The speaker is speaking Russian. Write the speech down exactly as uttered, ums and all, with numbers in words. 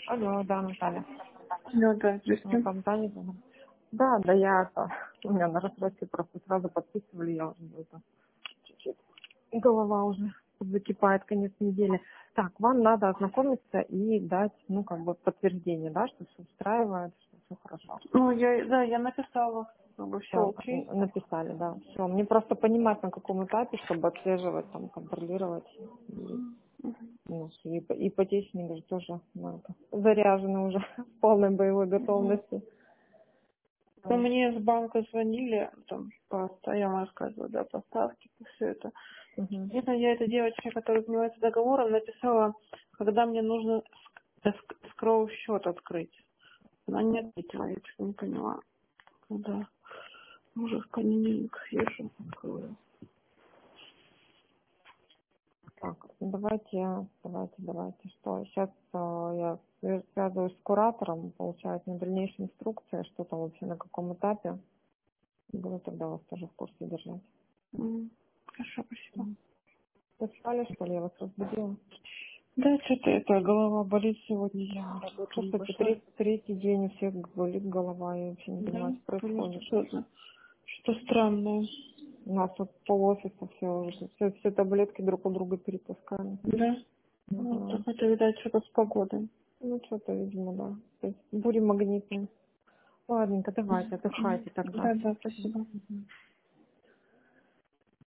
Алло, да, Наталья. Ну да, Вы здрасте. там заняты? Да, да, я это, у меня на рассрочке просто сразу подписывали, я уже это, чуть-чуть. Голова уже закипает, конец недели. Так, вам надо ознакомиться и дать, ну, как бы подтверждение, да, что все устраивает, что все хорошо. Ну, я, да, я написала, как бы все Все, окей. написали, да, все. Мне просто понимать, на каком этапе, чтобы отслеживать, там, контролировать. И, ну, и ип- ипотечник же тоже ну, это, заряжены уже в полной боевой Мгм. готовности. Ну, Да. мне с банка звонили, там, по, я вам рассказывала, да, поставки, все это. Мгм. Это я этой девочке, которая занимается договором, написала, когда мне нужно скроу счет открыть. Она не ответила, я что-то не поняла. Когда уже в понедельник съезжу, открою. Так, ну, давайте, давайте, давайте. Что, сейчас я свя- связываюсь с куратором, получают мне дальнейшие инструкции, что там вообще на каком этапе. Буду тогда вас тоже в курсе держать. М, Хорошо, спасибо. Мгм. Вы спали, что ли? Я вас разбудила? Да, что-то это, голова болит сегодня, я на работу не Слушайте, пошла. третий, третий день у всех болит голова, я вообще не Да, понимаю, что конечно, происходит. что-то, что странное. У нас вот пол офиса все, все, все таблетки друг у друга перетаскали. Да? Ну, Ага. так это, видать, что-то с погодой. Ну, что-то, видимо, да. То есть бури магнитные. Ладненько, давайте, Мгм. отдыхайте тогда. Да, да, спасибо. Мгм.